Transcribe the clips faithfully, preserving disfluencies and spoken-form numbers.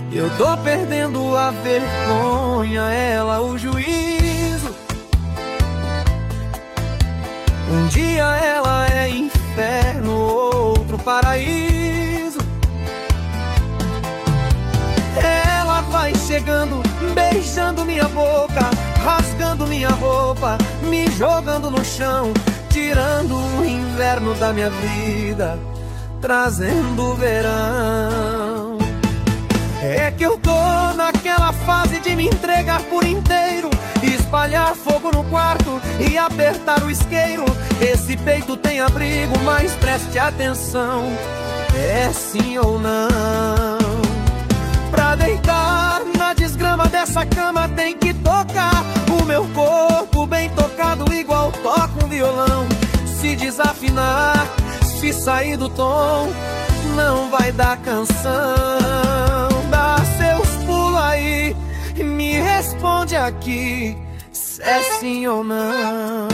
Eu tô perdendo a vergonha, ela o juízo. Um dia ela é inferno, outro paraíso. Ela vai chegando, beijando minha boca, rasgando minha roupa, me jogando no chão, tirando o inverno da minha vida, trazendo o verão. É que eu tô naquela fase de me entregar por inteiro, espalhar fogo no quarto e apertar o isqueiro. Esse peito tem abrigo, mas preste atenção, é sim ou não. Pra deitar na desgrama dessa cama tem que tocar o meu corpo bem tocado, igual toca um violão. Se desafinar, se sair do tom, não vai dar canção. Dá seus pulos aí, me responde aqui, se é sim ou não.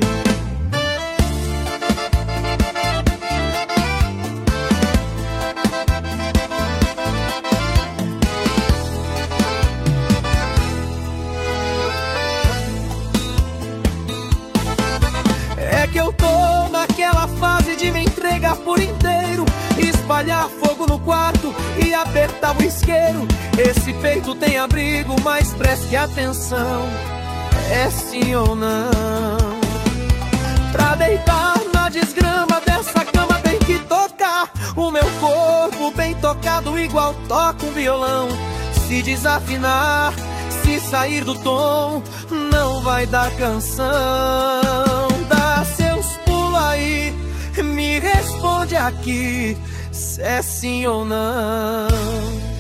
É que eu tô naquela fase de me entregar por inteiro, espalhar fogo no quarto e apertar o isqueiro. Esse peito tem abrigo, mas preste atenção, é sim ou não. Pra deitar na desgrama dessa cama tem que tocar o meu corpo bem tocado, igual toca um violão. Se desafinar, se sair do tom, não vai dar canção. Dá seus pulos aí, me responde aqui, se é sim ou não.